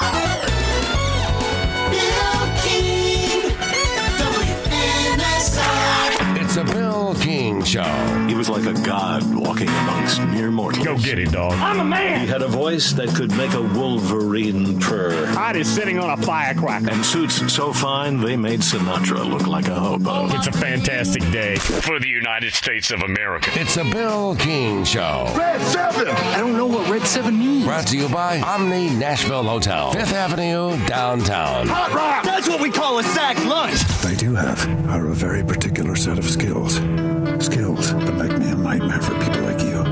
Bill King, WNSR. It's a Bill King Show. He was like a god walking amongst mere mortals. Go get it, dog. I'm a man. He had a voice that could make a wolverine purr. Hot is sitting on a firecracker. And suits so fine, they made Sinatra look like a hobo. It's a fantastic day for the United States of America. It's a Bill King Show. Red 7! I don't know what Red 7 means. Brought to you by Omni Nashville Hotel, 5th Avenue, downtown. Hot rock! That's what we call a sack lunch. I do have are a very particular set of skills. Skills that make me a nightmare for people like you.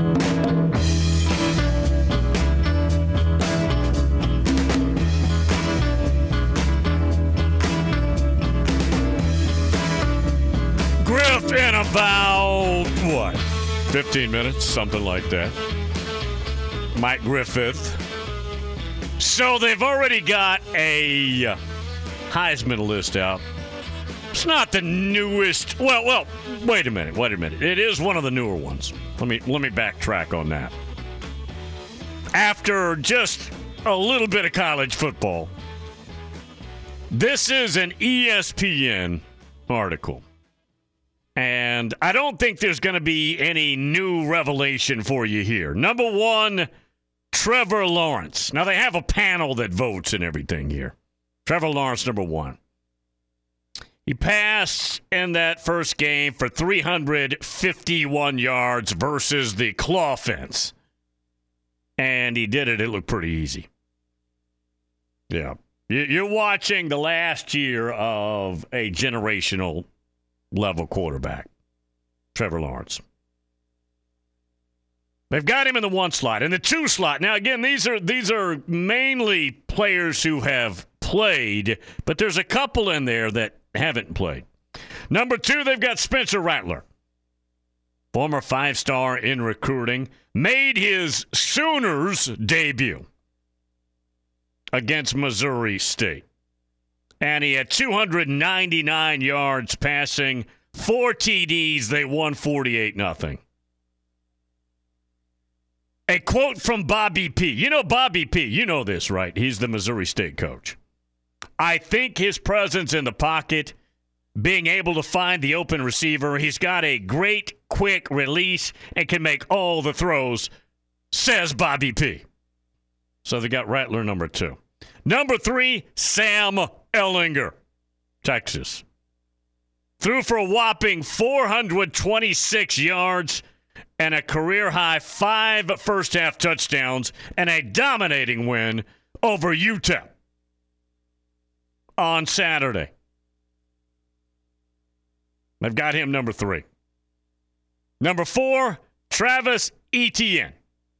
Griff in about, 15 minutes? Something like that. Mike Griffith. So they've already got a Heisman list out. It's not the newest. Well, wait a minute. It is one of the newer ones. Let me backtrack on that. After just a little bit of college football, this is an ESPN article. And I don't think there's going to be any new revelation for you here. Number one, Trevor Lawrence. Now, they have a panel that votes and everything here. Trevor Lawrence, number one. He passed in that first game for 351 yards versus the claw fence. And he did it. It looked pretty easy. Yeah. You're watching the last year of a generational level quarterback, Trevor Lawrence. They've got him in the one slot. In the two slot, now again, these are mainly players who have played, but there's a couple in there that haven't played. Number two, they've got Spencer Rattler, former 5-star in recruiting, made his Sooners debut against Missouri State. And he had 299 yards passing, 4 TDs. They won 48-0. A quote from Bobby P. You know Bobby P. You know this, right? He's the Missouri State coach. I think his presence in the pocket, being able to find the open receiver, he's got a great quick release and can make all the throws, says Bobby P. So they got Rattler number 2. Number 3, Sam Ehlinger, Texas. Threw for a whopping 426 yards and a career-high 5 first-half touchdowns and a dominating win over UTEP on Saturday. I've got him number 3. Number 4, Travis Etienne.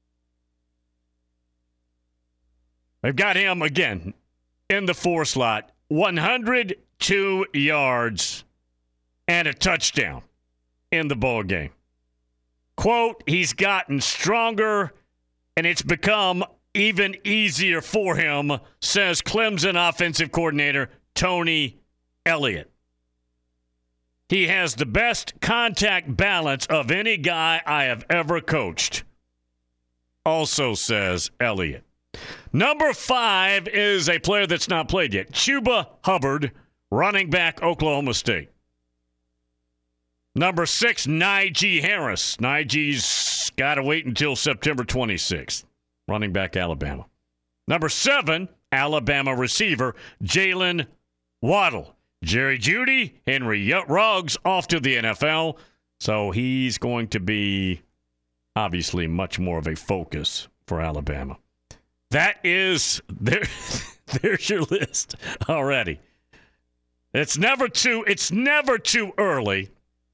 I've got him, again, in the 4 slot. 102 yards and a touchdown in the ball game. Quote, he's gotten stronger, and it's become even easier for him, says Clemson offensive coordinator Tony Elliott. He has the best contact balance of any guy I have ever coached, also says Elliott. Number 5 is a player that's not played yet. Chuba Hubbard, running back, Oklahoma State. Number 6, Najee Harris. Najee's got to wait until September 26th. Running back, Alabama. Number 7, Alabama receiver, Jalen Waddle. Jerry Jeudy, Henry Ruggs off to the NFL. So he's going to be obviously much more of a focus for Alabama. That is, there's your list already. It's never too early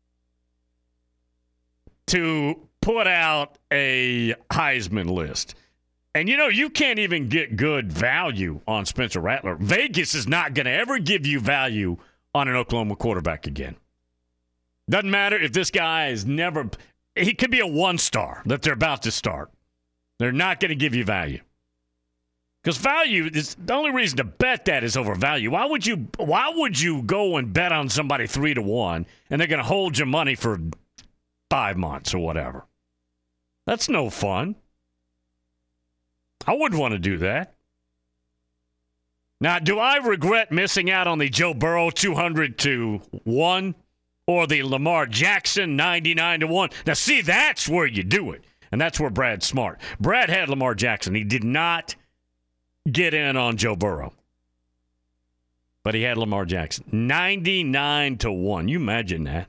to put out a Heisman list. And, you can't even get good value on Spencer Rattler. Vegas is not going to ever give you value on an Oklahoma quarterback again. Doesn't matter if this guy is never – he could be a 1-star that they're about to start. They're not going to give you value. Because value is the only reason to bet that is over value. Why would you go and bet on somebody 3-1 and they're going to hold your money for 5 months or whatever? That's no fun. I wouldn't want to do that. Now, do I regret missing out on the Joe Burrow 200-1 or the Lamar Jackson 99-1? Now, see, that's where you do it, and that's where Brad's smart. Brad had Lamar Jackson. He did not get in on Joe Burrow, but he had Lamar Jackson 99-1. You imagine that?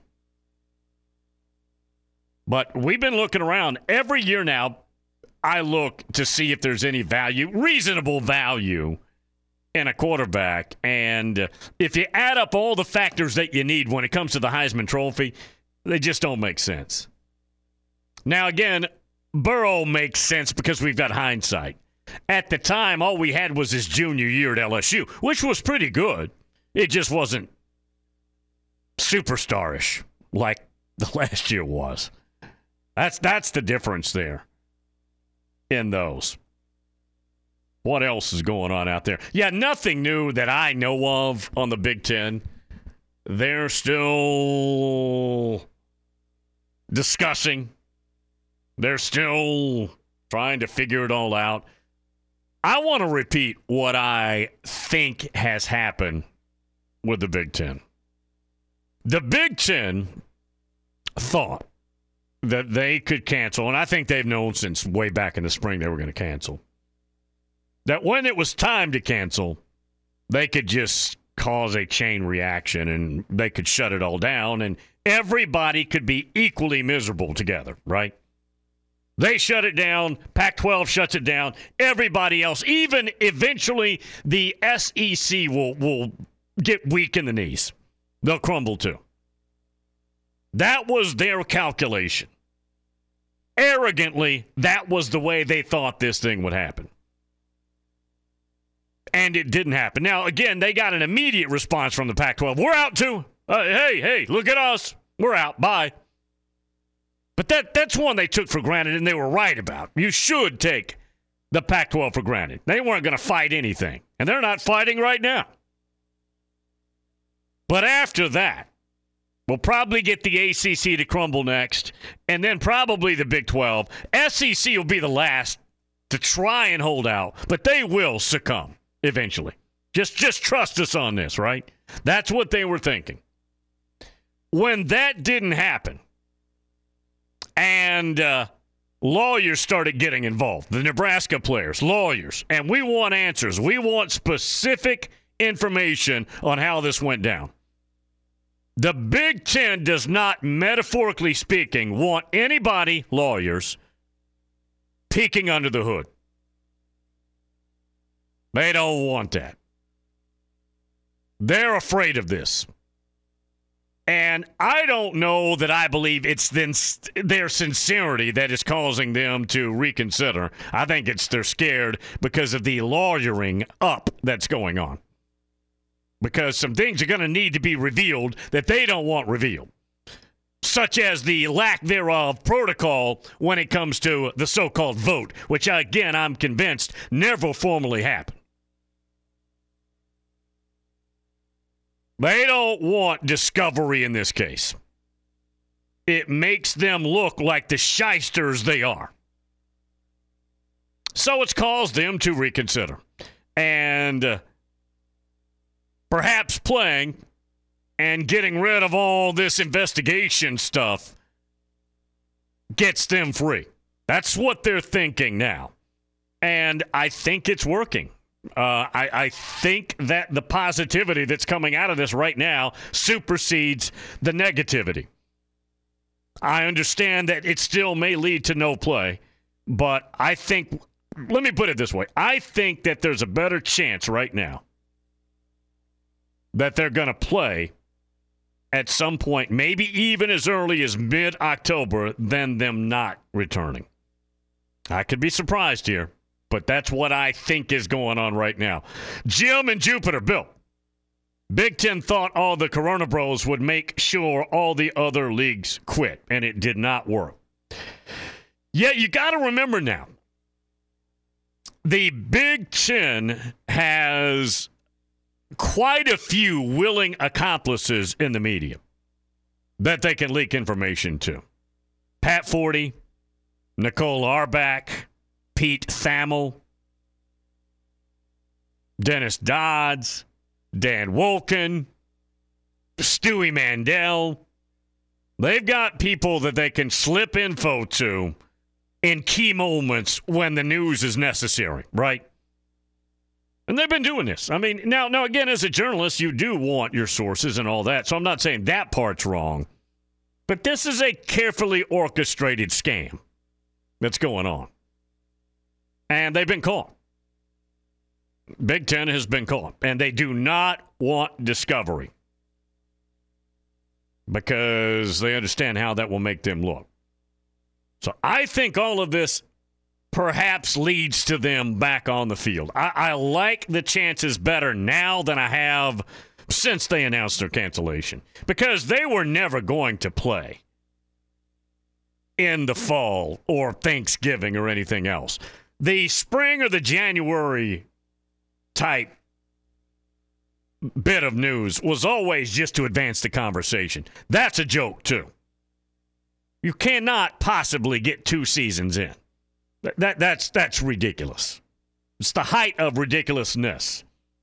But we've been looking around every year now. I look to see if there's any value, reasonable value, in a quarterback. And if you add up all the factors that you need when it comes to the Heisman Trophy, they just don't make sense. Now, again, Burrow makes sense because we've got hindsight. At the time, all we had was his junior year at LSU, which was pretty good. It just wasn't superstarish like the last year was. That's the difference there in those. What else is going on out there? Yeah, nothing new that I know of on the Big Ten. They're still discussing. They're still trying to figure it all out. I want to repeat what I think has happened with the Big Ten. The Big Ten thought that they could cancel, and I think they've known since way back in the spring they were going to cancel, that when it was time to cancel, they could just cause a chain reaction and they could shut it all down and everybody could be equally miserable together, right? They shut it down. Pac-12 shuts it down. Everybody else, even eventually the SEC will get weak in the knees. They'll crumble too. That was their calculation. Arrogantly, that was the way they thought this thing would happen. And it didn't happen. Now, again, they got an immediate response from the Pac-12. We're out too. Hey, look at us. We're out. Bye. But that's one they took for granted, and they were right about. You should take the Pac-12 for granted. They weren't going to fight anything, and they're not fighting right now. But after that, we'll probably get the ACC to crumble next, and then probably the Big 12. SEC will be the last to try and hold out, but they will succumb eventually. Just trust us on this, right? That's what they were thinking. When that didn't happen, and lawyers started getting involved, the Nebraska players, lawyers, and we want answers. We want specific information on how this went down. The Big Ten does not, metaphorically speaking, want anybody, lawyers, peeking under the hood. They don't want that. They're afraid of this. And I don't know that I believe it's their sincerity that is causing them to reconsider. I think they're scared because of the lawyering up that's going on. Because some things are going to need to be revealed that they don't want revealed, such as the lack thereof protocol when it comes to the so-called vote, which, again, I'm convinced never formally happened. They don't want discovery in this case. It makes them look like the shysters they are. So it's caused them to reconsider. And perhaps playing and getting rid of all this investigation stuff gets them free. That's what they're thinking now. And I think it's working. I think that the positivity that's coming out of this right now supersedes the negativity. I understand that it still may lead to no play, but I think, let me put it this way, I think that there's a better chance right now that they're going to play at some point, maybe even as early as mid-October, than them not returning. I could be surprised here. But that's what I think is going on right now. Jim and Jupiter, Bill. Big Ten thought all the Corona Bros would make sure all the other leagues quit, and it did not work. Yeah, you got to remember now, the Big Ten has quite a few willing accomplices in the media that they can leak information to. Pat Forty, Nicole Auerbach, Pete Thamel. Dennis Dodds, Dan Wolken, Stewie Mandel. They've got people that they can slip info to in key moments when the news is necessary, right? And they've been doing this. I mean, now again, as a journalist, you do want your sources and all that, so I'm not saying that part's wrong. But this is a carefully orchestrated scam that's going on. And they've been caught. Big Ten has been caught. And they do not want discovery because they understand how that will make them look. So I think all of this perhaps leads to them back on the field. I like the chances better now than I have since they announced their cancellation, because they were never going to play in the fall or Thanksgiving or anything else. The spring or the January type bit of news was always just to advance the conversation. That's a joke, too. You cannot possibly get 2 seasons in. That's ridiculous. It's the height of ridiculousness.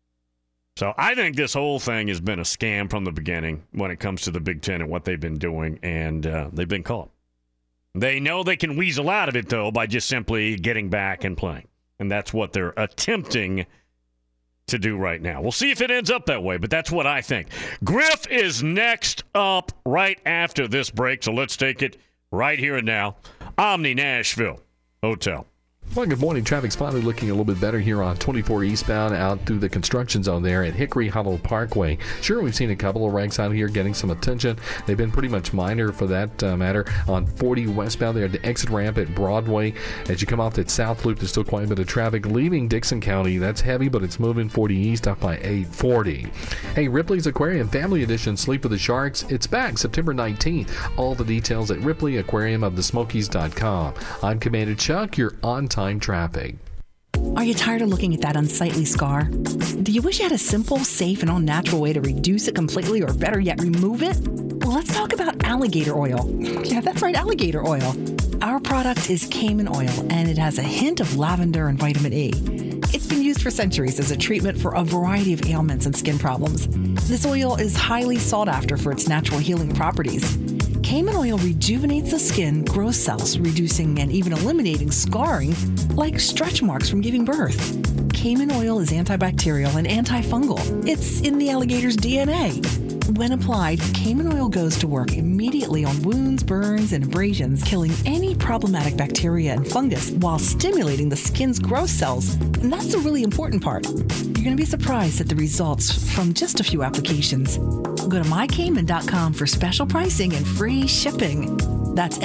So I think this whole thing has been a scam from the beginning when it comes to the Big Ten and what they've been doing, and they've been caught. They know they can weasel out of it, though, by just simply getting back and playing. And that's what they're attempting to do right now. We'll see if it ends up that way, but that's what I think. Griff is next up right after this break, so let's take it right here and now. Omni Nashville Hotel. Well, good morning. Traffic's finally looking a little bit better here on 24 eastbound out through the construction zone there at Hickory Hollow Parkway. Sure, we've seen a couple of wrecks out here getting some attention. They've been pretty much minor for that matter. On 40 westbound there at the exit ramp at Broadway. As you come off that south loop, there's still quite a bit of traffic leaving Dixon County. That's heavy, but it's moving 40 east up by 840. Hey, Ripley's Aquarium Family Edition Sleep with the Sharks. It's back September 19th. All the details at Ripley Aquarium of the Smokies.com. I'm Commander Chuck, your on-time traffic. Are you tired of looking at that unsightly scar? Do you wish you had a simple, safe, and all-natural way to reduce it completely, or better yet, remove it? Well, let's talk about alligator oil. Yeah, that's right, alligator oil. Our product is Cayman oil, and it has a hint of lavender and vitamin E. It's been used for centuries as a treatment for a variety of ailments and skin problems. This oil is highly sought after for its natural healing properties. Cayman oil rejuvenates the skin, grows cells, reducing and even eliminating scarring like stretch marks from giving birth. Cayman oil is antibacterial and antifungal. It's in the alligator's DNA. When applied, Cayman oil goes to work immediately on wounds, burns, and abrasions, killing any problematic bacteria and fungus while stimulating the skin's growth cells. And that's the really important part. You're going to be surprised at the results from just a few applications. Go to mycayman.com for special pricing and free shipping. That's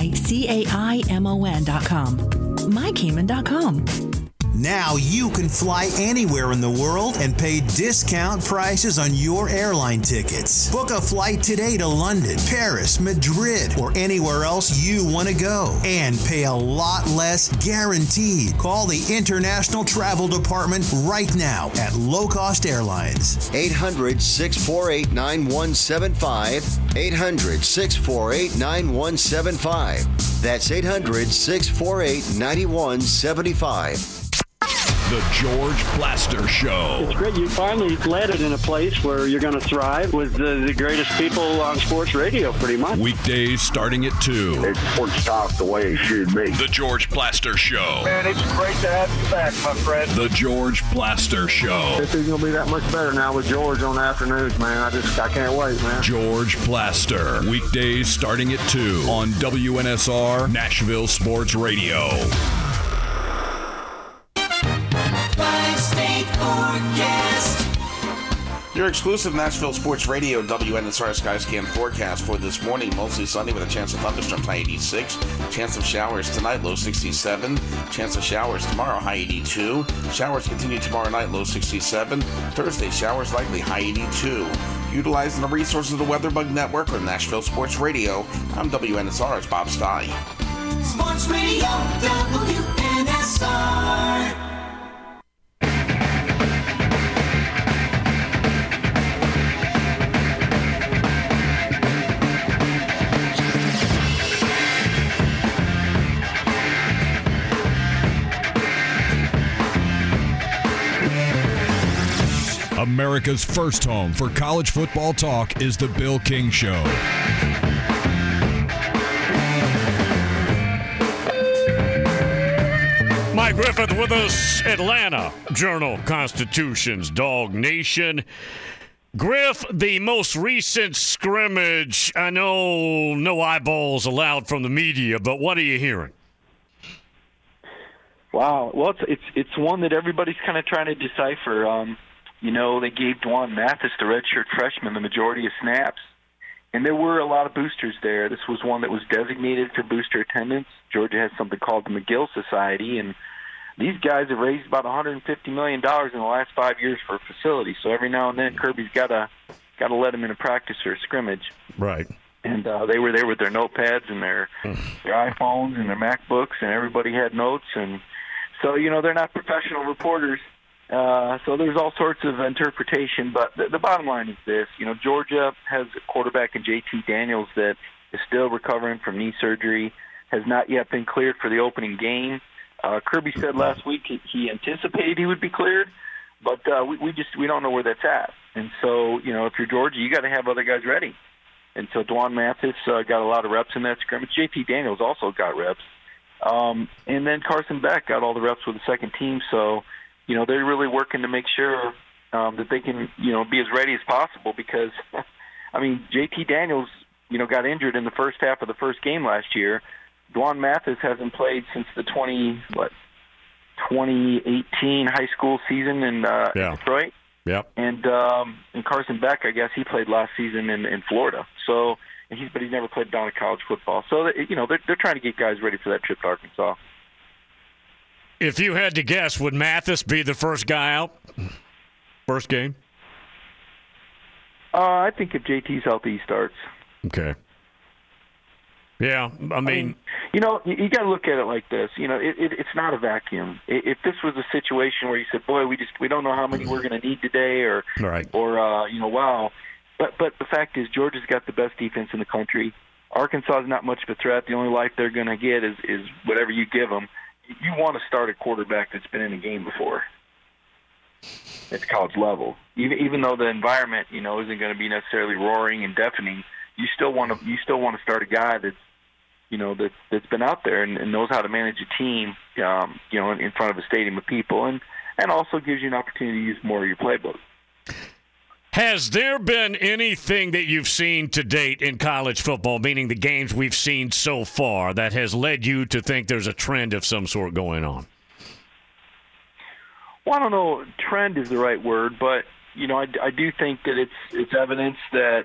mycaimon.com. mycayman.com. Now you can fly anywhere in the world and pay discount prices on your airline tickets. Book a flight today to London, Paris, Madrid, or anywhere else you want to go and pay a lot less guaranteed. Call the International Travel Department right now at Low Cost Airlines. 800-648-9175. 800-648-9175. That's 800-648-9175. The George Blaster Show. It's great. You finally landed in a place where you're going to thrive with the greatest people on sports radio, pretty much. Weekdays starting at 2. It's sports talk the way it should be. The George Blaster Show. Man, it's great to have you back, my friend. The George Blaster Show. This is going to be that much better now with George on the afternoons, man. I can't wait, man. George Blaster. Weekdays starting at 2 on WNSR Nashville Sports Radio. Your exclusive Nashville Sports Radio WNSR Skyscan forecast for this morning. Mostly sunny with a chance of thunderstorms, high 86. Chance of showers tonight, low 67. Chance of showers tomorrow, high 82. Showers continue tomorrow night, low 67. Thursday, showers likely, high 82. Utilizing the resources of the WeatherBug Network or Nashville Sports Radio, I'm WNSR's Bob Stye. Sports Radio WNSR. America's first home for college football talk is The Bill King Show. Mike Griffith with us, Atlanta Journal-Constitution's Dog Nation. Griff, the most recent scrimmage, I know no eyeballs allowed from the media, but what are you hearing? Wow. Well, it's one that everybody's kind of trying to decipher. They gave Dwan Mathis, the redshirt freshman, the majority of snaps. And there were a lot of boosters there. This was one that was designated for booster attendance. Georgia has something called the McGill Society, and these guys have raised about $150 million in the last 5 years for a facility. So every now and then, Kirby's got to let them in a practice or a scrimmage. Right. And they were there with their notepads and their iPhones and their MacBooks, and everybody had notes. And so, they're not professional reporters. So there's all sorts of interpretation. But the bottom line is this. Georgia has a quarterback in J.T. Daniels that is still recovering from knee surgery, has not yet been cleared for the opening game. Kirby said last week he anticipated he would be cleared, but we don't know where that's at. And so, if you're Georgia, you got to have other guys ready. And so Dwan Mathis got a lot of reps in that scrimmage. J.T. Daniels also got reps. And then Carson Beck got all the reps with the second team. So, they're really working to make sure that they can, be as ready as possible because, J.T. Daniels, got injured in the first half of the first game last year. Dwan Mathis hasn't played since the 2018 high school season in Detroit. Yep. And Carson Beck, I guess he played last season in Florida. So, but he's never played down at college football. So, they're trying to get guys ready for that trip to Arkansas. If you had to guess, would Mathis be the first guy out? First game? I think if JT's healthy, he starts. Okay. Yeah, I mean you got to look at it like this. It's not a vacuum. If this was a situation where you said, "Boy, we don't know how many we're going to need today," or wow. But the fact is, Georgia's got the best defense in the country. Arkansas is not much of a threat. The only life they're going to get is whatever you give them. You want to start a quarterback that's been in a game before. It's college level. Even though the environment, isn't going to be necessarily roaring and deafening, you still want to start a guy that's been out there and knows how to manage a team, in front of a stadium of people, and also gives you an opportunity to use more of your playbook. Has there been anything that you've seen to date in college football, meaning the games we've seen so far, that has led you to think there's a trend of some sort going on? Well, I don't know. Trend is the right word, but I do think that it's evidence that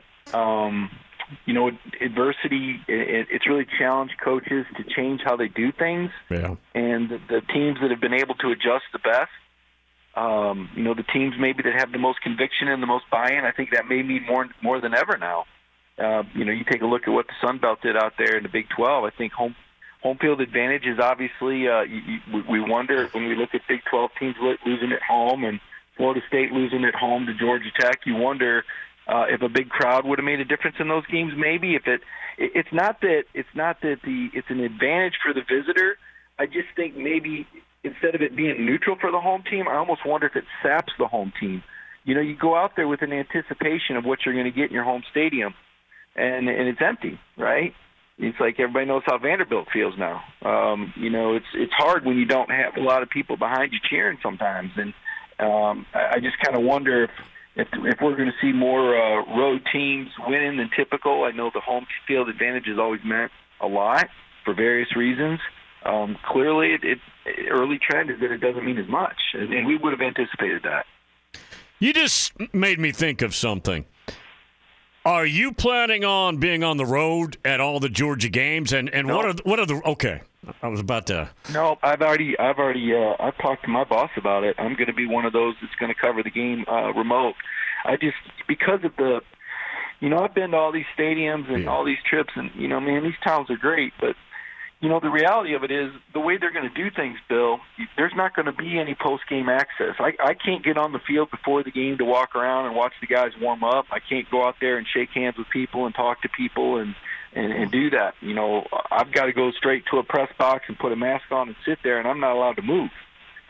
adversity, it's really challenged coaches to change how they do things. Yeah. And the teams that have been able to adjust the best, the teams maybe that have the most conviction and the most buy-in, I think that may mean more than ever now. You take a look at what the Sun Belt did out there in the Big 12. I think home field advantage is obviously, we wonder when we look at Big 12 teams losing at home and Florida State losing at home to Georgia Tech, you wonder if a big crowd would have made a difference in those games. Maybe it's not that it's an advantage for the visitor. I just think maybe instead of it being neutral for the home team, I almost wonder if it saps the home team. You go out there with an anticipation of what you're going to get in your home stadium, and it's empty, right? It's like everybody knows how Vanderbilt feels now. It's hard when you don't have a lot of people behind you cheering sometimes, and I just kind of wonder if we're going to see more road teams winning than typical. I know the home field advantage has always meant a lot for various reasons. Clearly, early trend is that it doesn't mean as much, and we would have anticipated that. You just made me think of something. Are you planning on being on the road at all the Georgia games? And No. what are the okay? I was about to. No, I've talked to my boss about it. I'm going to be one of those that's going to cover the game remote. Because of the, I've been to all these stadiums and all these trips, and man, these towns are great, but. The reality of it is the way they're going to do things, Bill, there's not going to be any post-game access. I can't get on the field before the game to walk around and watch the guys warm up. I can't go out there and shake hands with people and talk to people and do that. I've got to go straight to a press box and put a mask on and sit there, and I'm not allowed to move.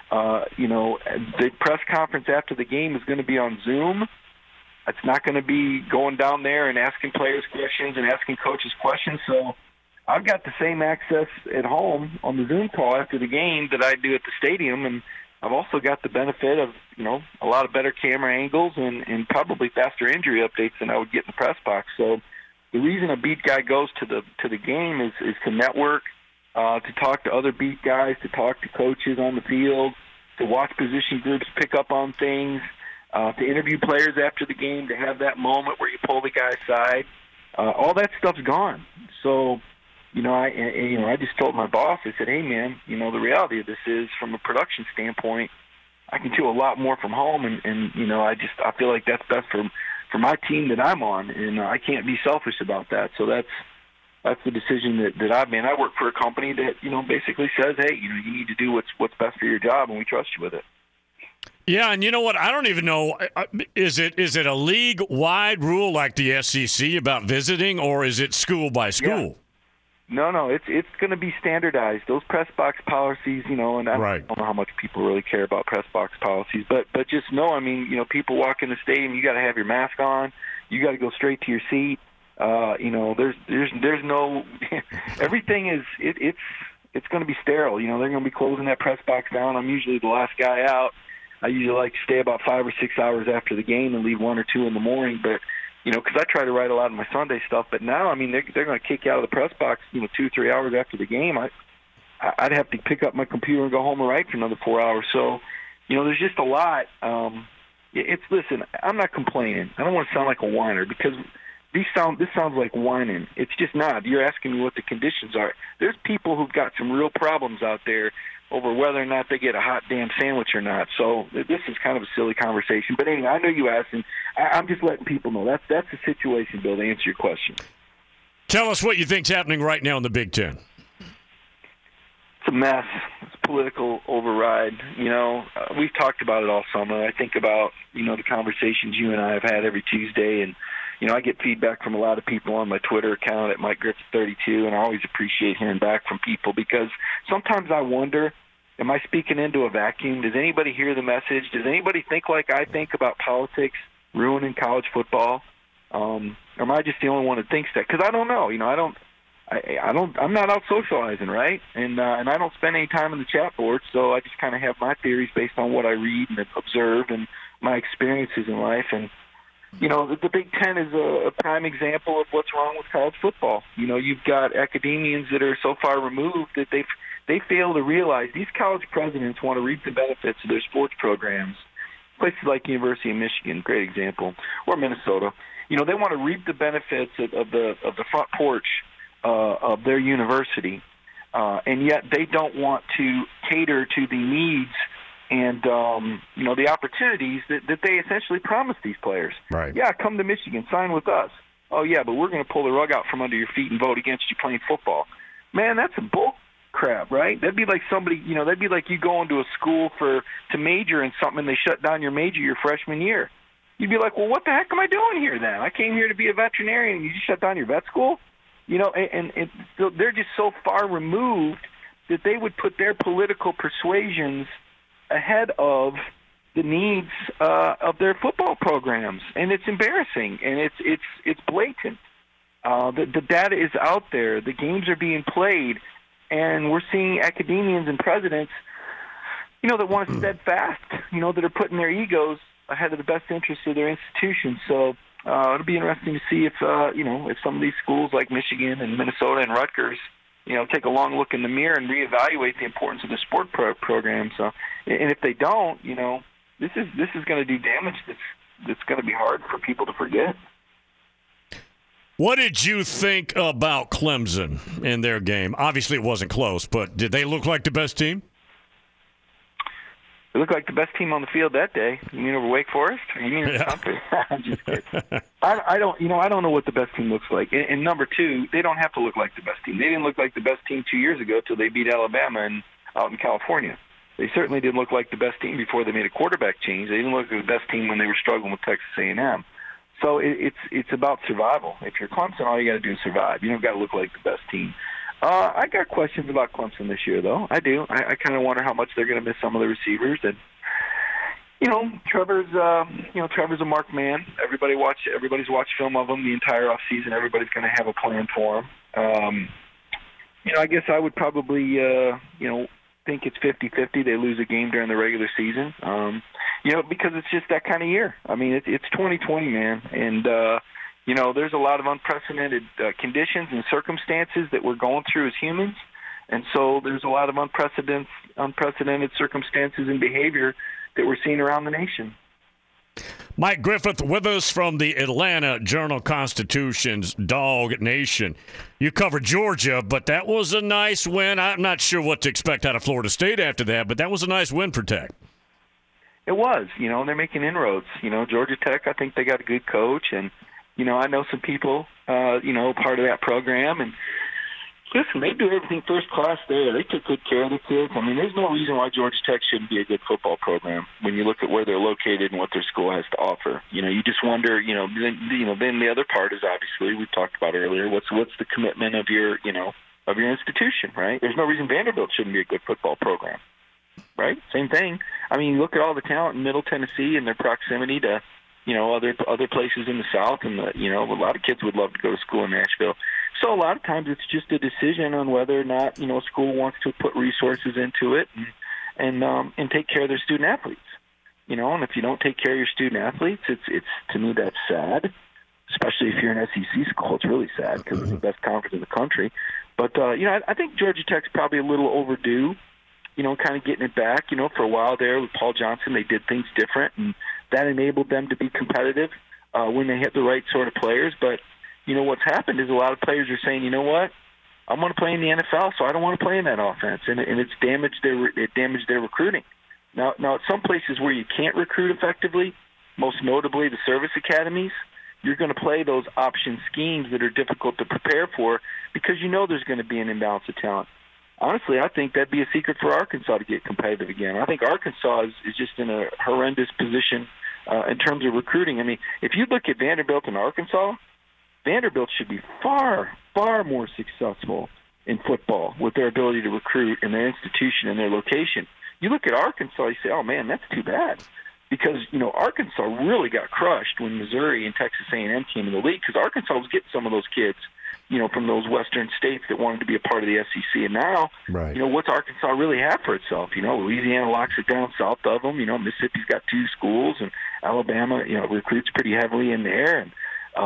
The press conference after the game is going to be on Zoom. It's not going to be going down there and asking players questions and asking coaches questions. So I've got the same access at home on the Zoom call after the game that I do at the stadium, and I've also got the benefit of, a lot of better camera angles and probably faster injury updates than I would get in the press box. So the reason a beat guy goes to the game is to network, to talk to other beat guys, to talk to coaches on the field, to watch position groups pick up on things, to interview players after the game, to have that moment where you pull the guy aside. All that stuff's gone. So, I just told my boss, I said, hey, man, the reality of this is, from a production standpoint, I can do a lot more from home, and I feel like that's best for my team that I'm on, and I can't be selfish about that. So that's the decision that I've made. I work for a company that, basically says, hey, you need to do what's best for your job, and we trust you with it. Yeah, and you know what? I don't even know. Is it a league-wide rule like the SEC about visiting, or is it school by school? Yeah. No, it's going to be standardized. Those press box policies, and I don't know how much people really care about press box policies, but just know, people walk in the stadium, you got to have your mask on, you got to go straight to your seat. There's no everything is it's going to be sterile. They're going to be closing that press box down. I'm usually the last guy out. I usually like to stay about 5 or 6 hours after the game and leave 1 or 2 in the morning, but because I try to write a lot of my Sunday stuff, but now, they're going to kick you out of the press box, 2-3 hours after the game. I'd have to pick up my computer and go home and write for another 4 hours. So, there's just a lot. Listen, I'm not complaining. I don't want to sound like a whiner, because this sounds like whining. It's just not. You're asking me what the conditions are. There's people who've got some real problems out there over whether or not they get a hot damn sandwich or not. So this is kind of a silly conversation. But anyway, I know you asked, and I'm just letting people know that's the situation, Bill, to answer your question. Tell us what you think's happening right now in the Big Ten. It's a mess. It's a political override. We've talked about it all summer. I think about, the conversations you and I have had every Tuesday, and I get feedback from a lot of people on my Twitter account at MikeGriffith32, and I always appreciate hearing back from people, because sometimes I wonder, am I speaking into a vacuum? Does anybody hear the message? Does anybody think like I think about politics ruining college football? Or am I just the only one that thinks that? Because I don't know. I'm not out socializing, right? And I don't spend any time in the chat board, so I just kind of have my theories based on what I read and observe and my experiences in life. And the Big Ten is a prime example of what's wrong with college football. You've got academians that are so far removed that they fail to realize these college presidents want to reap the benefits of their sports programs. Places like University of Michigan, great example, or Minnesota. They want to reap the benefits of the front porch of their university, and yet they don't want to cater to the needs and the opportunities that they essentially promised these players. Right. Yeah, come to Michigan, sign with us. Oh yeah, but we're going to pull the rug out from under your feet and vote against you playing football. Man, that's a bull crap, right? That'd be like somebody, that'd be like you going to a school to major in something and they shut down your major your freshman year. You'd be like, well, what the heck am I doing here then? I came here to be a veterinarian and you just shut down your vet school? And so they're just so far removed that they would put their political persuasions ahead of the needs of their football programs, and it's embarrassing, and it's blatant. The data is out there. The games are being played, and we're seeing academians and presidents, that want to steadfast, that are putting their egos ahead of the best interests of their institutions. So it'll be interesting to see if some of these schools like Michigan and Minnesota and Rutgers, take a long look in the mirror and reevaluate the importance of the sport program. So, and if they don't, this is going to do damage that's going to be hard for people to forget. What did you think about Clemson in their game? Obviously, it wasn't close, but did they look like the best team? They looked like the best team on the field that day. You mean over Wake Forest? You mean over something? I'm just kidding. I don't know what the best team looks like. And number two, they don't have to look like the best team. They didn't look like the best team 2 years ago till they beat Alabama out in California. They certainly didn't look like the best team before they made a quarterback change. They didn't look like the best team when they were struggling with Texas A&M. So it's about survival. If you're Clemson, all you got to do is survive. You don't got to look like the best team. I got questions about Clemson this year, though. I do. I kind of wonder how much they're going to miss some of the receivers. And Trevor's a marked man. Everybody's watched film of him the entire offseason. Everybody's going to have a plan for him. I guess I would probably think it's 50-50. They lose a game during the regular season. Because it's just that kind of year. I mean, it's 2020, man, and there's a lot of unprecedented conditions and circumstances that we're going through as humans, and so there's a lot of unprecedented circumstances and behavior that we're seeing around the nation. Mike Griffith with us from the Atlanta Journal-Constitution's Dog Nation. You covered Georgia, but that was a nice win. I'm not sure what to expect out of Florida State after that, but that was a nice win for Tech. It was. They're making inroads. Georgia Tech, I think they got a good coach, and I know some people, part of that program, and listen, they do everything first class there. They took good care of the kids. I mean, there's no reason why Georgia Tech shouldn't be a good football program when you look at where they're located and what their school has to offer. You just wonder, then the other part is obviously we talked about earlier. What's the commitment of your institution, right? There's no reason Vanderbilt shouldn't be a good football program, right? Same thing. I mean, look at all the talent in Middle Tennessee and their proximity to other places in the South, and a lot of kids would love to go to school in Nashville. So a lot of times it's just a decision on whether or not a school wants to put resources into it and take care of their student athletes. And if you don't take care of your student athletes, it's to me that's sad. Especially if you're an SEC school, it's really sad because it's the best conference in the country. But I think Georgia Tech's probably a little overdue. Kind of getting it back. For a while there with Paul Johnson, they did things different, and that enabled them to be competitive when they hit the right sort of players. But, what's happened is a lot of players are saying, you know what, I want to play in the NFL, so I don't want to play in that offense, and it's damaged their recruiting. Now, at some places where you can't recruit effectively, most notably the service academies, you're going to play those option schemes that are difficult to prepare for because there's going to be an imbalance of talent. Honestly, I think that'd be a secret for Arkansas to get competitive again. I think Arkansas is just in a horrendous position in terms of recruiting. I mean, if you look at Vanderbilt and Arkansas, Vanderbilt should be far, far more successful in football with their ability to recruit and their institution and their location. You look at Arkansas, you say, oh, man, that's too bad. Because, Arkansas really got crushed when Missouri and Texas A&M came in the league because Arkansas was getting some of those kids from those western states that wanted to be a part of the SEC. And now, right. What's Arkansas really have for itself? Louisiana locks it down south of them. Mississippi's got 2 schools, and Alabama, recruits pretty heavily in there. And,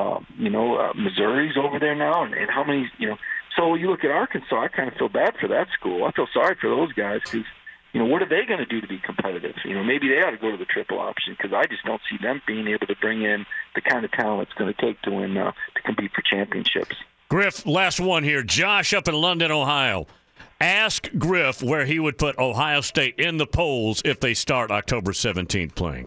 Missouri's over there now. And how many, so you look at Arkansas, I kind of feel bad for that school. I feel sorry for those guys because, what are they going to do to be competitive? Maybe they ought to go to the triple option because I just don't see them being able to bring in the kind of talent it's going to take to win, to compete for championships. Griff, last one here. Josh up in London, Ohio. Ask Griff where he would put Ohio State in the polls if they start October 17th playing.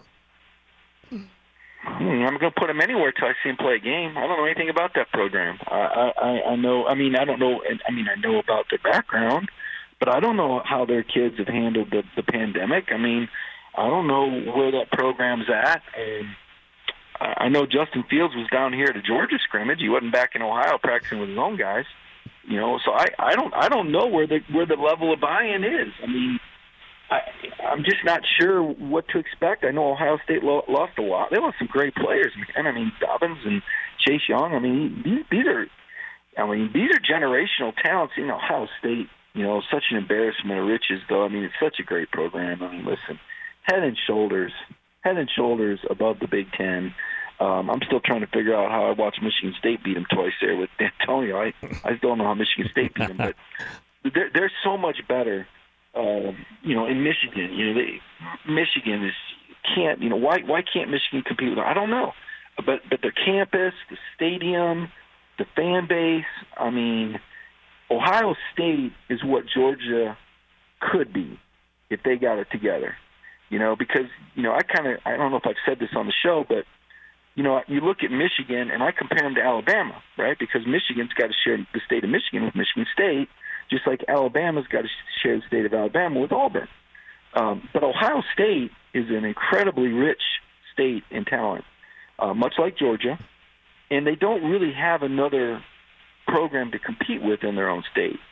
I'm going to put him anywhere till I see him play a game. I don't know anything about that program. I know. I mean, I don't know. I mean, I know about their background, but I don't know how their kids have handled the pandemic. I mean, I don't know where that program's at. And I know Justin Fields was down here at a Georgia scrimmage. He wasn't back in Ohio practicing with his own guys. So I don't know where the level of buy-in is. I mean, I'm just not sure what to expect. I know Ohio State lost a lot. They lost some great players, and I mean Dobbins and Chase Young. I mean these are generational talents in Ohio State. Such an embarrassment of riches, though. I mean, it's such a great program. I mean, listen, head and shoulders above the Big Ten. I'm still trying to figure out how I watched Michigan State beat them twice there with D'Antonio. I still don't know how Michigan State beat them, but they're so much better. In Michigan, Michigan is can't. Why can't Michigan compete with them? I don't know, but their campus, the stadium, the fan base. I mean, Ohio State is what Georgia could be if they got it together. Because I don't know if I've said this on the show, but you look at Michigan and I compare them to Alabama, right? Because Michigan's got to share the state of Michigan with Michigan State, just like Alabama's got to share the state of Alabama with Auburn. But Ohio State is an incredibly rich state in talent, much like Georgia, and they don't really have another program to compete with in their own state.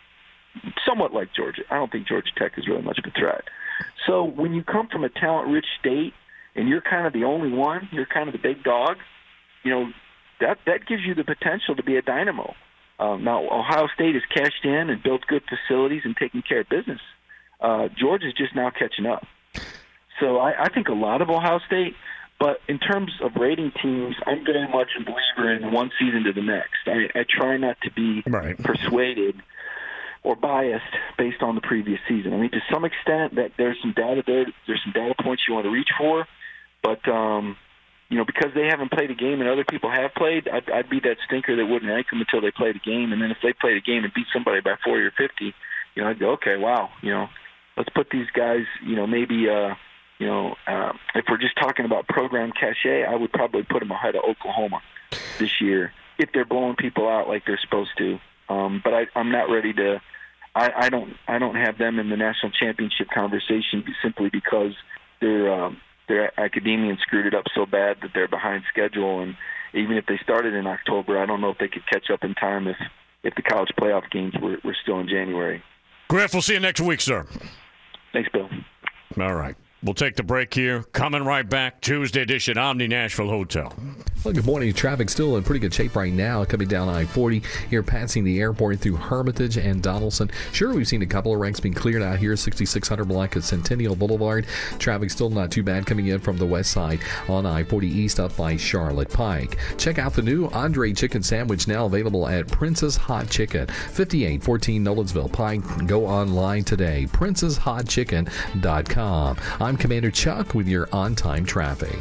somewhat like Georgia. I don't think Georgia Tech is really much of a threat. So when you come from a talent-rich state and you're kind of the only one, you're kind of the big dog, that gives you the potential to be a dynamo. Now, Ohio State has cashed in and built good facilities and taken care of business. Georgia's just now catching up. So I think a lot of Ohio State, but in terms of rating teams, I'm very much a believer in one season to the next. I try not to be persuaded or biased based on the previous season. I mean, to some extent, that there's some data there. There's some data points you want to reach for, but because they haven't played a game and other people have played, I'd be that stinker that wouldn't rank them until they played a game. And then if they played a game and beat somebody by 40 or 50, I'd go, okay, wow, let's put these guys, maybe, if we're just talking about program cachet, I would probably put them ahead of Oklahoma this year if they're blowing people out like they're supposed to. But I'm not ready to. I don't have them in the national championship conversation simply because their academia screwed it up so bad that they're behind schedule. And even if they started in October, I don't know if they could catch up in time if the college playoff games were still in January. Griff, we'll see you next week, sir. Thanks, Bill. All right. We'll take the break here. Coming right back, Tuesday edition, Omni Nashville Hotel. Well, good morning. Traffic still in pretty good shape right now, coming down I-40 here, passing the airport through Hermitage and Donaldson. Sure, we've seen a couple of ranks being cleared out here, 6600 block at Centennial Boulevard. Traffic still not too bad coming in from the west side on I-40 East up by Charlotte Pike. Check out the new Andre Chicken Sandwich now available at Prince's Hot Chicken, 5814 Nolensville Pike. Go online today, princeshotchicken.com. I'm Commander Chuck with your on-time traffic.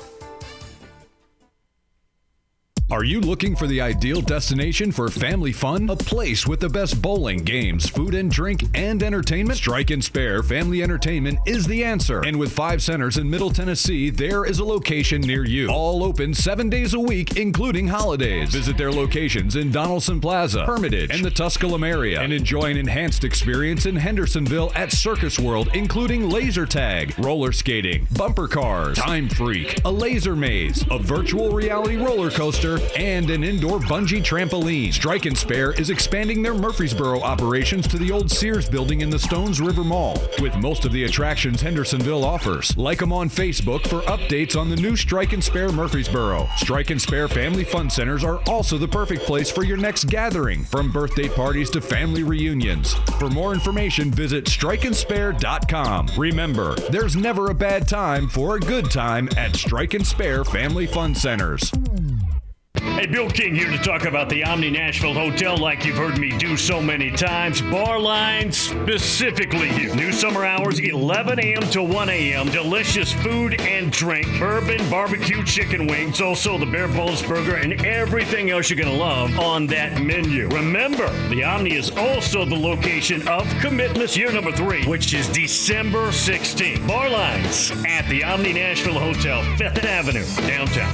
Are you looking for the ideal destination for family fun? A place with the best bowling, games, food and drink, and entertainment? Strike and Spare Family Entertainment is the answer. And with 5 centers in Middle Tennessee, there is a location near you. All open 7 days a week, including holidays. Visit their locations in Donaldson Plaza, Hermitage, and the Tusculum area, and enjoy an enhanced experience in Hendersonville at Circus World, including laser tag, roller skating, bumper cars, Time Freak, a laser maze, a virtual reality roller coaster, and an indoor bungee trampoline. Strike and Spare is expanding their Murfreesboro operations to the old Sears building in the Stones River Mall, with most of the attractions Hendersonville offers. Like them on Facebook for updates on the new Strike and Spare Murfreesboro. Strike and Spare Family Fun Centers are also the perfect place for your next gathering, from birthday parties to family reunions. For more information, visit strikeandspare.com. Remember, there's never a bad time for a good time at Strike and Spare Family Fun Centers. Hey, Bill King here to talk about the Omni Nashville Hotel like you've heard me do so many times. Bar line specifically you. New summer hours, 11 a.m. to 1 a.m. Delicious food and drink. Bourbon, barbecue, chicken wings. Also the Bear Bowls burger and everything else you're going to love on that menu. Remember, the Omni is also the location of Commitments year number 3, which is December 16th. Bar lines at the Omni Nashville Hotel, 5th Avenue, downtown.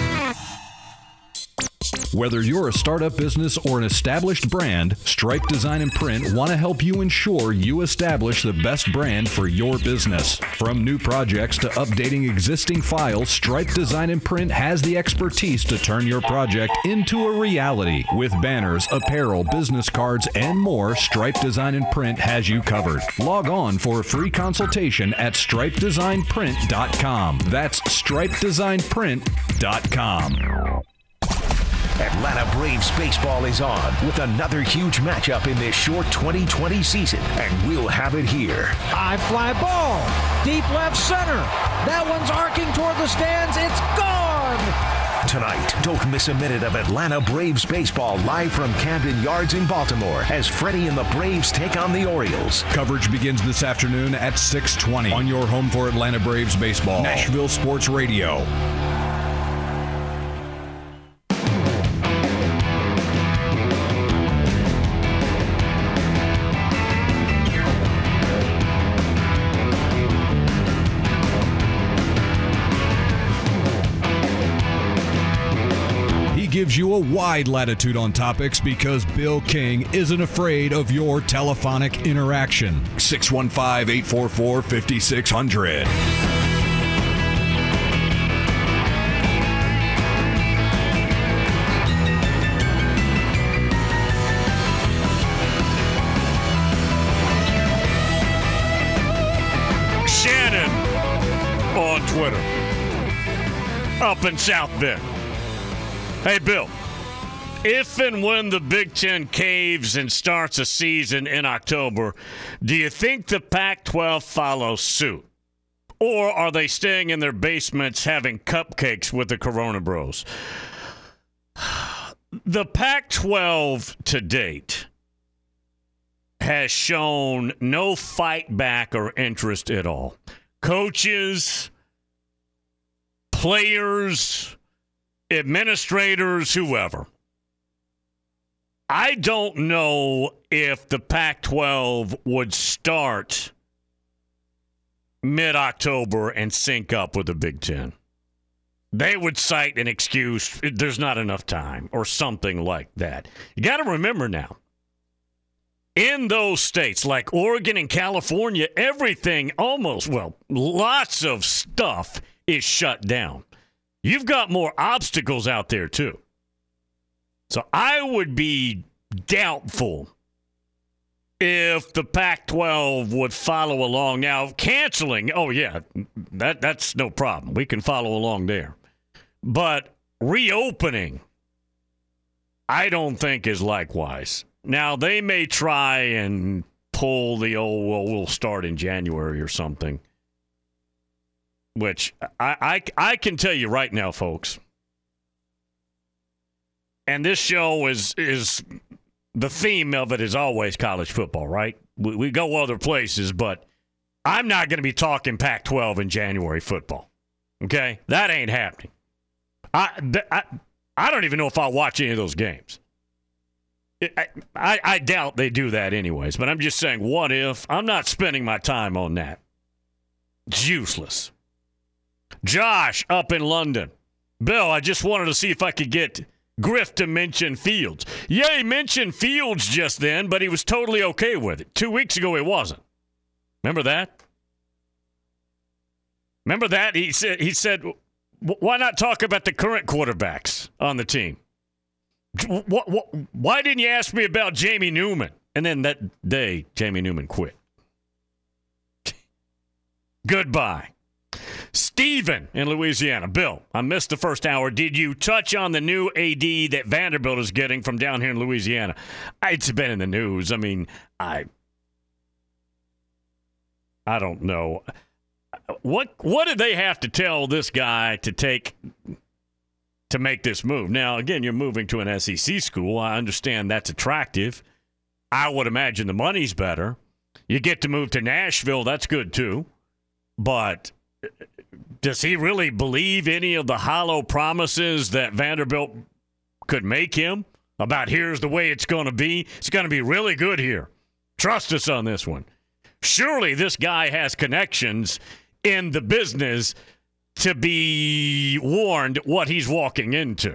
Whether you're a startup business or an established brand, Stripe Design and Print want to help you ensure you establish the best brand for your business. From new projects to updating existing files, Stripe Design and Print has the expertise to turn your project into a reality. With banners, apparel, business cards, and more, Stripe Design and Print has you covered. Log on for a free consultation at stripedesignprint.com. That's stripedesignprint.com. Atlanta Braves baseball is on with another huge matchup in this short 2020 season, and we'll have it here. High fly ball, deep left center. That one's arcing toward the stands. It's gone. Tonight, don't miss a minute of Atlanta Braves baseball live from Camden Yards in Baltimore as Freddie and the Braves take on the Orioles. Coverage begins this afternoon at 6:20 on your home for Atlanta Braves baseball, Nashville Sports Radio. Gives you a wide latitude on topics because Bill King isn't afraid of your telephonic interaction. 615-844-5600. up in South Bend. Hey, Bill, if and when the Big Ten caves and starts a season in October, do you think the Pac-12 follows suit? Or are they staying in their basements having cupcakes with the Corona Bros? The Pac-12 to date has shown no fight back or interest at all. Coaches, players, administrators, whoever. I don't know if the Pac-12 would start mid-October and sync up with the Big Ten. They would cite an excuse, there's not enough time, or something like that. You got to remember now, in those states like Oregon and California, everything lots of stuff is shut down. You've got more obstacles out there, too. So I would be doubtful if the Pac-12 would follow along. Now, canceling, that's no problem. We can follow along there. But reopening, I don't think is likewise. Now, they may try and pull the we'll start in January or something, which I can tell you right now, folks, and this show is the theme of it is always college football, right? We go other places, but I'm not going to be talking Pac-12 in January football, okay? That ain't happening. I don't even know if I'll watch any of those games. I doubt they do that anyways, but I'm just saying, what if? I'm not spending my time on that. It's useless. Josh up in London. Bill, I just wanted to see if I could get Griff to mention Fields. Yeah, he mentioned Fields just then, but he was totally okay with it. 2 weeks ago, he wasn't. Remember that? Remember that? He said, why not talk about the current quarterbacks on the team? Why didn't you ask me about Jamie Newman? And then that day, Jamie Newman quit. Goodbye. Steven in Louisiana. Bill, I missed the first hour. Did you touch on the new AD that Vanderbilt is getting from down here in Louisiana? It's been in the news. I mean, I don't know. What did they have to tell this guy to make this move? Now, again, you're moving to an SEC school. I understand that's attractive. I would imagine the money's better. You get to move to Nashville. That's good, too. But does he really believe any of the hollow promises that Vanderbilt could make him about here's the way it's going to be? It's going to be really good here. Trust us on this one. Surely this guy has connections in the business to be warned what he's walking into.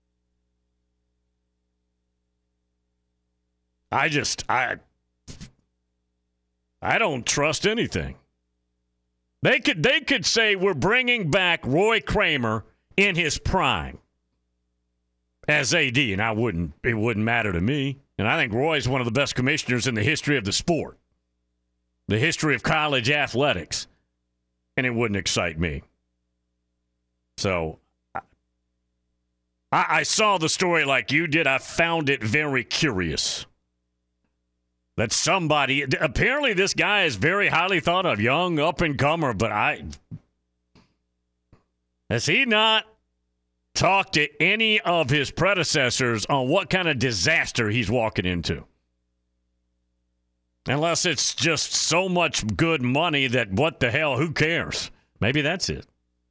I don't trust anything. They could say we're bringing back Roy Kramer in his prime as AD, and it wouldn't matter to me. And I think Roy's one of the best commissioners in the history of the sport, the history of college athletics, and it wouldn't excite me. So I saw the story like you did. I found it very curious that somebody, apparently this guy is very highly thought of, young up-and-comer, but has he not talked to any of his predecessors on what kind of disaster he's walking into? Unless it's just so much good money that what the hell, who cares? Maybe that's it.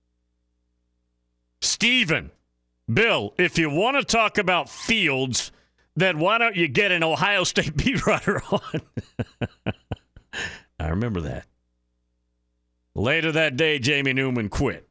Steven, Bill, if you want to talk about Fields, then why don't you get an Ohio State beat writer on? I remember that. Later that day, Jamie Newman quit,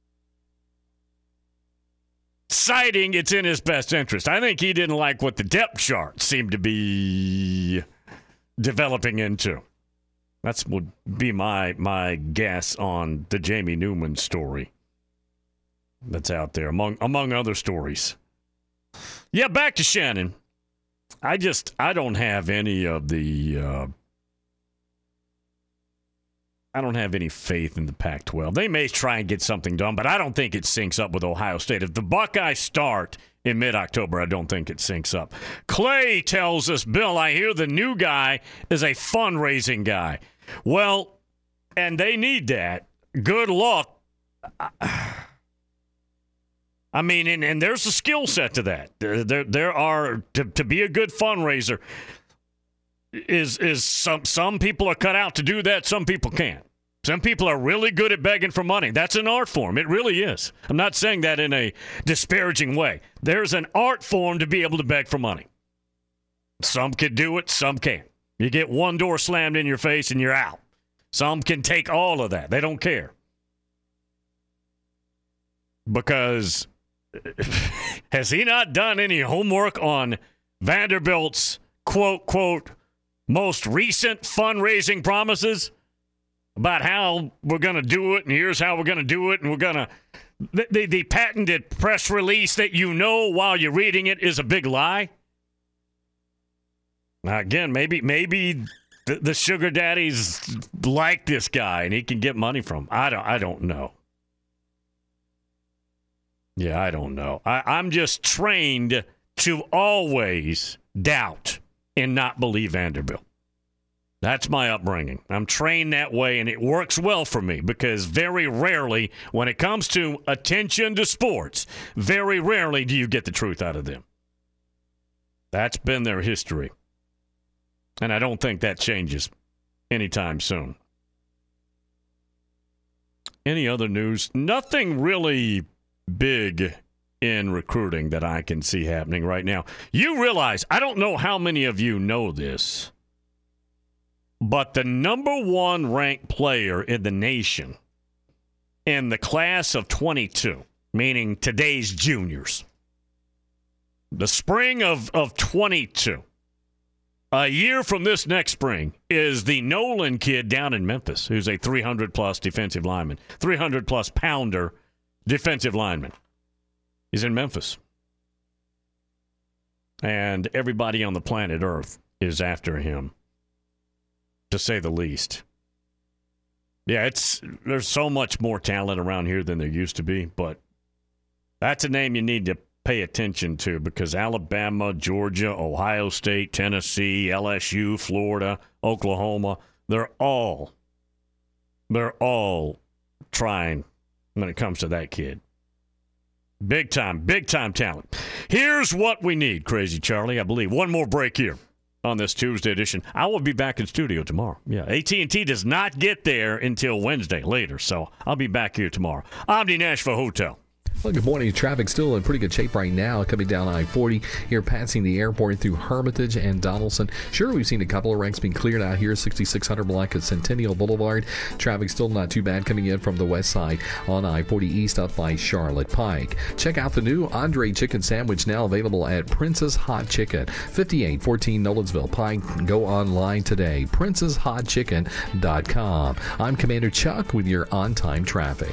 citing it's in his best interest. I think he didn't like what the depth chart seemed to be developing into. That would be my guess on the Jamie Newman story that's out there, among other stories. Yeah, back to Shannon. I don't have any of the I don't have any faith in the Pac-12. They may try and get something done, but I don't think it syncs up with Ohio State. If the Buckeyes start in mid-October, I don't think it syncs up. Clay tells us, Bill, I hear the new guy is a fundraising guy. Well, and they need that. Good luck. I mean, and there's a skill set to that. There are, to be a good fundraiser, is some people are cut out to do that, some people can't. Some people are really good at begging for money. That's an art form. It really is. I'm not saying that in a disparaging way. There's an art form to be able to beg for money. Some can do it, some can't. You get one door slammed in your face and you're out. Some can take all of that. They don't care. Because has he not done any homework on Vanderbilt's quote, most recent fundraising promises about how we're going to do it, and here's how we're going to do it, and we're going to the patented press release that you know while you're reading it is a big lie? Now, again, maybe the sugar daddies like this guy and he can get money from him. I don't know. Yeah, I don't know. I'm just trained to always doubt and not believe Vanderbilt. That's my upbringing. I'm trained that way, and it works well for me because very rarely, when it comes to attention to sports, very rarely do you get the truth out of them. That's been their history. And I don't think that changes anytime soon. Any other news? Nothing really big in recruiting that I can see happening right now. You realize, I don't know how many of you know this, but the number one ranked player in the nation in the class of 22, meaning today's juniors, the spring of 22, a year from this next spring, is the Nolan kid down in Memphis, who's a 300-plus defensive lineman, 300-plus pounder defensive lineman. He's in Memphis. And everybody on the planet Earth is after him, to say the least. Yeah, there's so much more talent around here than there used to be, but that's a name you need to pay attention to because Alabama, Georgia, Ohio State, Tennessee, LSU, Florida, Oklahoma, they're all trying when it comes to that kid. Big time talent. Here's what we need, Crazy Charlie, I believe. One more break here on this Tuesday edition. I will be back in studio tomorrow. Yeah, AT&T does not get there until Wednesday later, so I'll be back here tomorrow. Omni Nashville Hotel. Well, good morning. Traffic still in pretty good shape right now, coming down I-40 here, passing the airport through Hermitage and Donaldson. Sure, we've seen a couple of wrecks being cleared out here, 6600 block of Centennial Boulevard. Traffic still not too bad coming in from the west side on I-40 East up by Charlotte Pike. Check out the new Andre Chicken Sandwich now available at Prince's Hot Chicken, 5814 Nolensville Pike. Go online today, princeshotchicken.com. I'm Commander Chuck with your on-time traffic.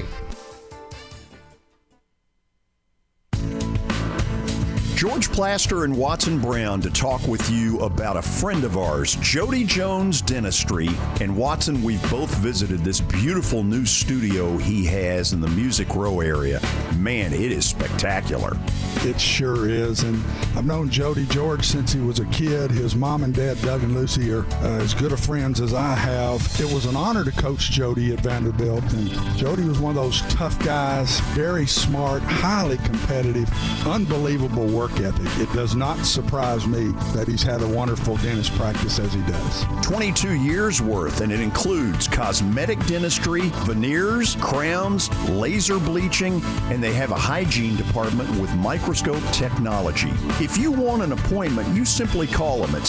George Plaster and Watson Brown to talk with you about a friend of ours, Jody Jones Dentistry. And Watson, we've both visited this beautiful new studio he has in the Music Row area. Man, it is spectacular. It sure is. And I've known Jody George since he was a kid. His mom and dad, Doug and Lucy, are as good of friends as I have. It was an honor to coach Jody at Vanderbilt. And Jody was one of those tough guys, very smart, highly competitive, unbelievable work ethic. It does not surprise me that he's had a wonderful dentist practice as he does. 22 years worth, and it includes cosmetic dentistry, veneers, crowns, laser bleaching, and they have a hygiene department with microscope technology. If you want an appointment, you simply call them at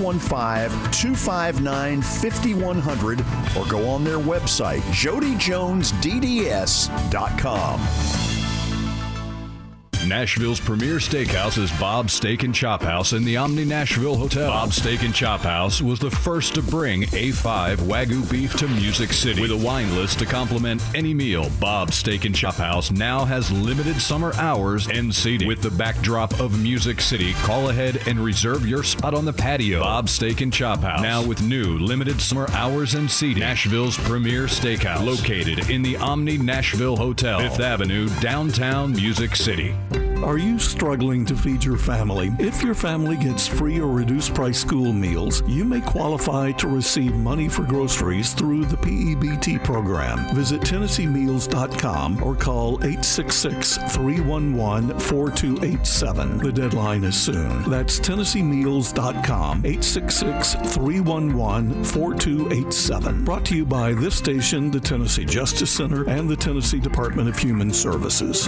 615-259-5100 or go on their website, jodyjonesdds.com. Nashville's premier steakhouse is Bob's Steak and Chop House in the Omni Nashville Hotel. Bob's Steak and Chop House was the first to bring A5 Wagyu beef to Music City. With a wine list to complement any meal, Bob's Steak and Chop House now has limited summer hours and seating. With the backdrop of Music City, call ahead and reserve your spot on the patio. Bob's Steak and Chop House, now with new limited summer hours and seating. Nashville's premier steakhouse, located in the Omni Nashville Hotel, 5th Avenue, downtown Music City. Are you struggling to feed your family? If your family gets free or reduced price school meals, you may qualify to receive money for groceries through the PEBT program. Visit TennesseeMeals.com or call 866-311-4287. The deadline is soon. That's TennesseeMeals.com, 866-311-4287. Brought to you by this station, the Tennessee Justice Center, and the Tennessee Department of Human Services.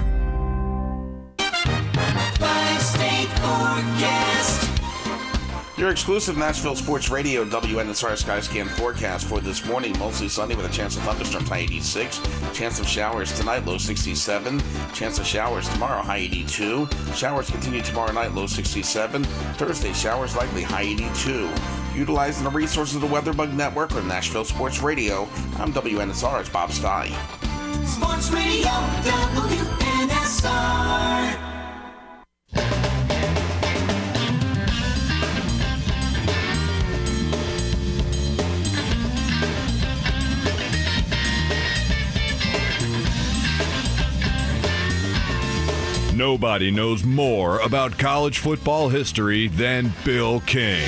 Your exclusive Nashville Sports Radio WNSR Skyscan forecast for this morning. Mostly sunny with a chance of thunderstorms, high 86. Chance of showers tonight, low 67. Chance of showers tomorrow, high 82. Showers continue tomorrow night, low 67. Thursday, showers likely, high 82. Utilizing the resources of the WeatherBug Network or Nashville Sports Radio, I'm WNSR's Bob Stye. Sports Radio WNSR. Nobody knows more about college football history than Bill King.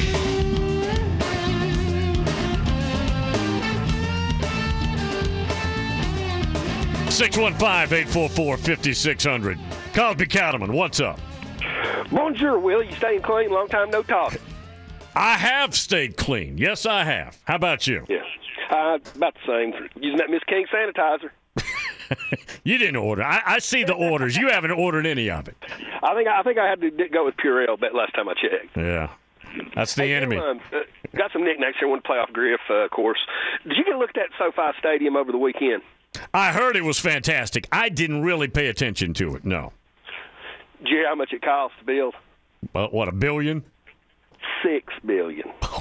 (615-844-5600). Cosby Cattleman, what's up? Bonjour, Will. You staying clean? Long time no talk. I have stayed clean. Yes, I have. How about you? Yes. About the same. Using that Miss King sanitizer. You didn't order. I see the orders. You haven't ordered any of it. I think I had to go with Purell bet last time I checked. Yeah. That's the enemy. Got some knickknacks here. One playoff Griff, of course. Did you get a look at that SoFi Stadium over the weekend? I heard it was fantastic. I didn't really pay attention to it, no. Did you hear how much it cost to build? What, $1 billion? $6 billion. Oh,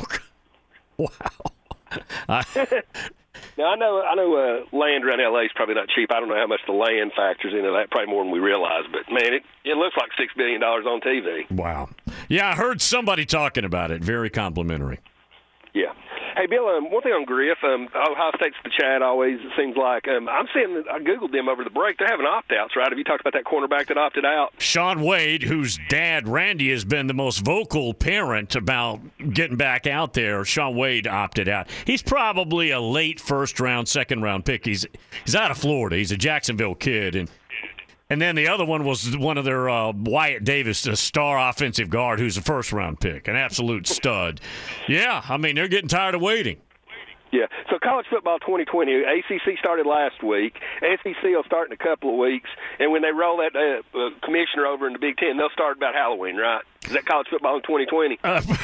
wow. Now, I know land around L.A. is probably not cheap. I don't know how much the land factors into that, probably more than we realize. But, man, it looks like $6 billion on TV. Wow. Yeah, I heard somebody talking about it. Very complimentary. Yeah. Hey, Bill, one thing on Griff, Ohio State's the Chad always, it seems like. I'm seeing, I Googled them over the break. They're having opt-outs, right? Have you talked about that cornerback that opted out? Shaun Wade, whose dad, Randy, has been the most vocal parent about getting back out there. Shaun Wade opted out. He's probably a late first-round, second-round pick. He's out of Florida. He's a Jacksonville kid, and then the other one was one of their Wyatt Davis, a star offensive guard who's a first-round pick, an absolute stud. Yeah, I mean, they're getting tired of waiting. Yeah, so college football 2020, ACC started last week. SEC will start in a couple of weeks. And when they roll that commissioner over in the Big Ten, they'll start about Halloween, right? Is that college football in 2020?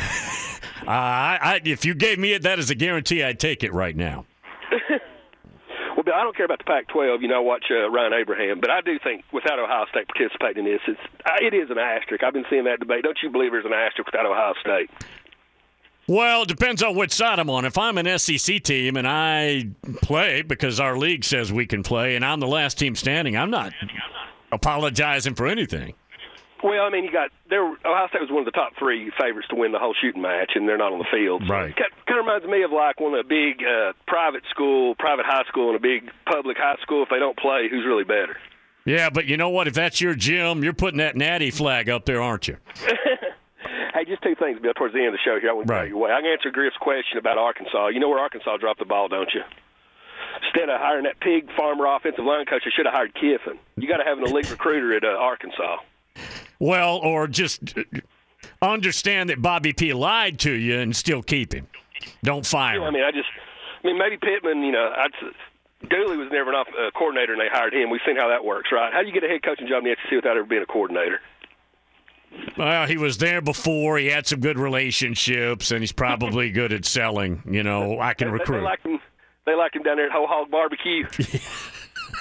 If you gave me that as a guarantee, I'd take it right now. Well, Bill, I don't care about the Pac-12. I watch Ryan Abraham, but I do think without Ohio State participating in this, it is an asterisk. I've been seeing that debate. Don't you believe there's an asterisk without Ohio State? Well, it depends on which side I'm on. If I'm an SEC team and I play because our league says we can play and I'm the last team standing, I'm not apologizing for anything. Well, I mean, Ohio State was one of the top three favorites to win the whole shooting match, and they're not on the field. So right. It kind of reminds me of like one of the big private high school and a big public high school. If they don't play, who's really better? Yeah, but you know what? If that's your gym, you're putting that natty flag up there, aren't you? Hey, just two things, Bill, towards the end of the show here. I want to tell you I can answer Griff's question about Arkansas. You know where Arkansas dropped the ball, don't you? Instead of hiring that pig farmer offensive line coach, they should have hired Kiffin. You got to have an elite recruiter at Arkansas. Well, or just understand that Bobby P. lied to you and still keep him. Don't fire him. I mean, maybe Pittman, Dooley was never an coordinator, and they hired him. We've seen how that works, right? How do you get a head coaching job in the SEC without ever being a coordinator? Well, he was there before. He had some good relationships, and he's probably good at selling. I can recruit. They like him down there at Whole Hog Barbecue.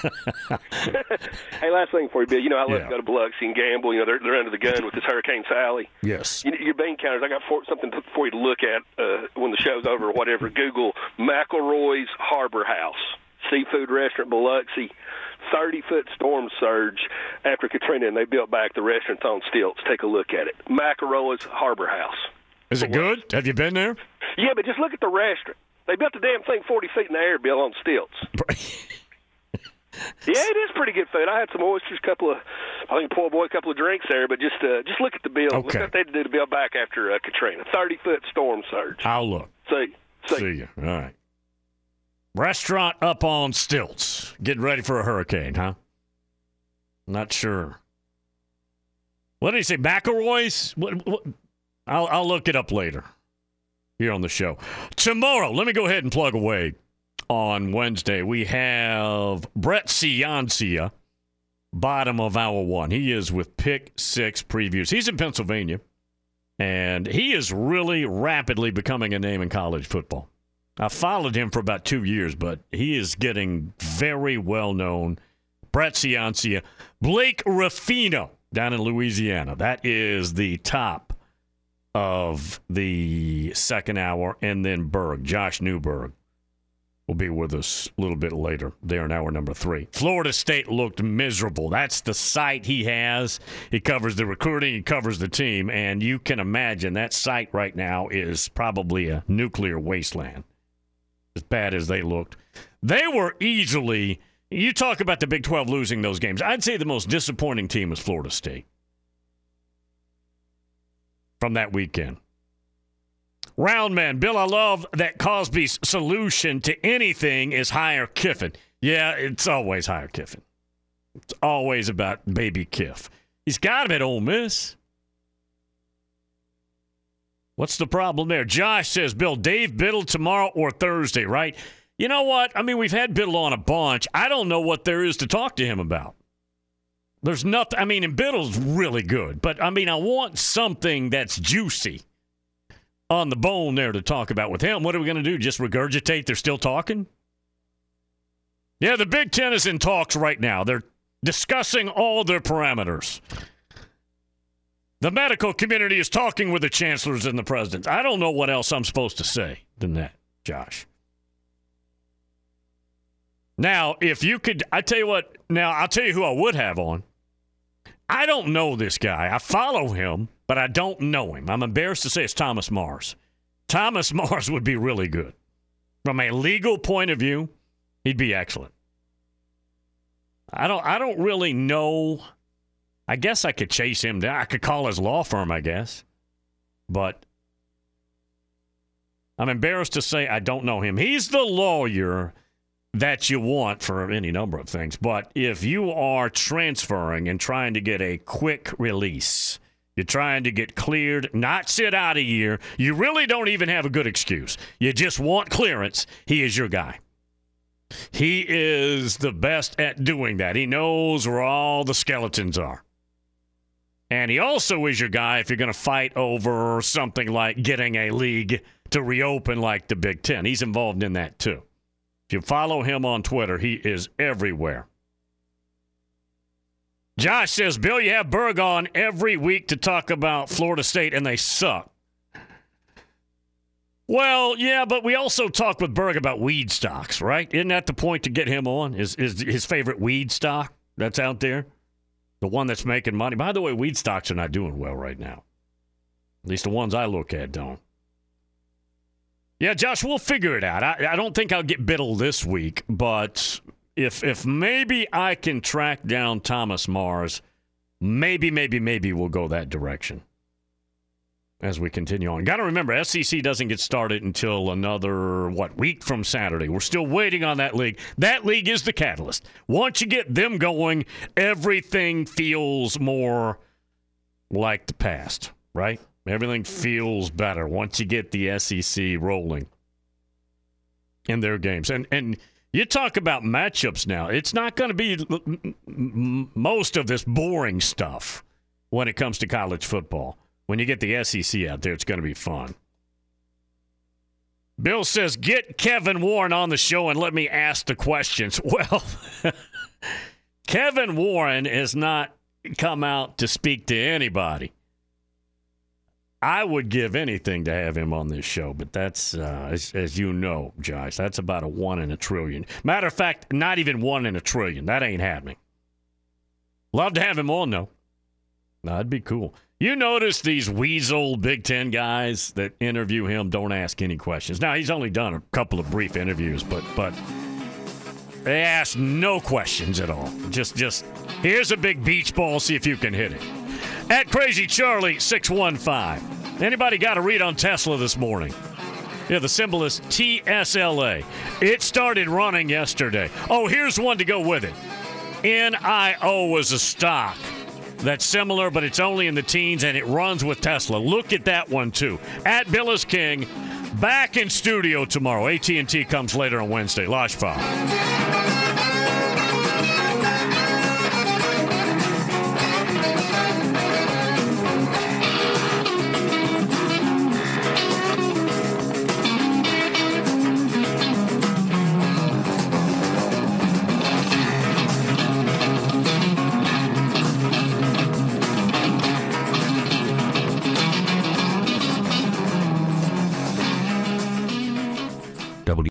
Hey, last thing for you, Bill. You know, I love to go to Biloxi and gamble. You know, they're under the gun with this Hurricane Sally. Yes. Your bean counters, I got something for you to look at when the show's over or whatever. Google McElroy's Harbor House, seafood restaurant, Biloxi. 30-foot storm surge after Katrina, and they built back the restaurant on stilts. Take a look at it. McElroy's Harbor House. Is it good? Have you been there? Yeah, but just look at the restaurant. They built the damn thing 40 feet in the air, Bill, on stilts. Yeah, it is pretty good food. I had some oysters, a couple of drinks there, but just look at the bill. Okay. Look what they did to build back after Katrina. 30-foot storm surge. I'll look. See you. All right. Restaurant up on stilts. Getting ready for a hurricane, huh? Not sure. What did he say? McElroy's? What? I'll look it up later here on the show. Tomorrow, let me go ahead and plug away. On Wednesday, we have Brett Ciancia, bottom of hour one. He is with Pick Six Previews. He's in Pennsylvania, and he is really rapidly becoming a name in college football. I followed him for about 2 years, but he is getting very well known. Brett Ciancia, Blake Ruffino down in Louisiana. That is the top of the second hour, and then Berg, Josh Newberg, will be with us a little bit later there in hour number 3. Florida State looked miserable. That's the site he has. He covers the recruiting. He covers the team. And you can imagine that site right now is probably a nuclear wasteland, as bad as they looked. They were easily, you talk about the Big 12 losing those games, I'd say the most disappointing team was Florida State from that weekend. Roundman, Bill, I love that Cosby's solution to anything is hire Kiffin. Yeah, it's always hire Kiffin. It's always about baby Kiff. He's got him at Ole Miss. What's the problem there? Josh says, Bill, Dave Biddle tomorrow or Thursday, right? You know what? I mean, we've had Biddle on a bunch. I don't know what there is to talk to him about. There's nothing. I mean, and Biddle's really good. But, I mean, I want something that's juicy on the bone there to talk about with him. What are we going to do? Just regurgitate they're still talking? Yeah, the Big Ten is in talks right now. They're discussing all their parameters. The medical community is talking with the chancellors and the presidents. I don't know what else I'm supposed to say than that, Josh. Now, if you could, I'll tell you who I would have on. I don't know this guy. I follow him, but I don't know him. I'm embarrassed to say it's Thomas Mars. Thomas Mars would be really good. From a legal point of view, he'd be excellent. I don't really know. I guess I could chase him down. I could call his law firm, I guess. But I'm embarrassed to say I don't know him. He's the lawyer that you want for any number of things. But if you are transferring and trying to get a quick release, you're trying to get cleared, not sit out a year, you really don't even have a good excuse. You just want clearance, he is your guy. He is the best at doing that. He knows where all the skeletons are. And he also is your guy if you're going to fight over something like getting a league to reopen like the Big Ten. He's involved in that too. If you follow him on Twitter, he is everywhere. Josh says, Bill, you have Berg on every week to talk about Florida State, and they suck. Well, yeah, but we also talk with Berg about weed stocks, right? Isn't that the point to get him on? Is his favorite weed stock that's out there? The one that's making money. By the way, weed stocks are not doing well right now. At least the ones I look at don't. Yeah, Josh, we'll figure it out. I don't think I'll get Biddle this week, but if maybe I can track down Thomas Mars, maybe we'll go that direction as we continue on. Got to remember, SEC doesn't get started until another, week from Saturday. We're still waiting on that league. That league is the catalyst. Once you get them going, everything feels more like the past, right? Everything feels better once you get the SEC rolling in their games. And you talk about matchups now. It's not going to be most of this boring stuff when it comes to college football. When you get the SEC out there, it's going to be fun. Bill says, get Kevin Warren on the show and let me ask the questions. Well, Kevin Warren has not come out to speak to anybody. I would give anything to have him on this show, but that's, as you know, Josh, that's about a 1 in a trillion. Matter of fact, not even 1 in a trillion. That ain't happening. Love to have him on, though. That'd be cool. You notice these weasel Big Ten guys that interview him don't ask any questions. Now, he's only done a couple of brief interviews, but they ask no questions at all. Just here's a big beach ball, see if you can hit it. At Crazy Charlie 615. Anybody got a read on Tesla this morning? Yeah, the symbol is TSLA. It started running yesterday. Oh, here's one to go with it. NIO is a stock that's similar, but it's only in the teens, and it runs with Tesla. Look at that one, too. At Billis King, back in studio tomorrow. AT&T comes later on Wednesday. Lashfar.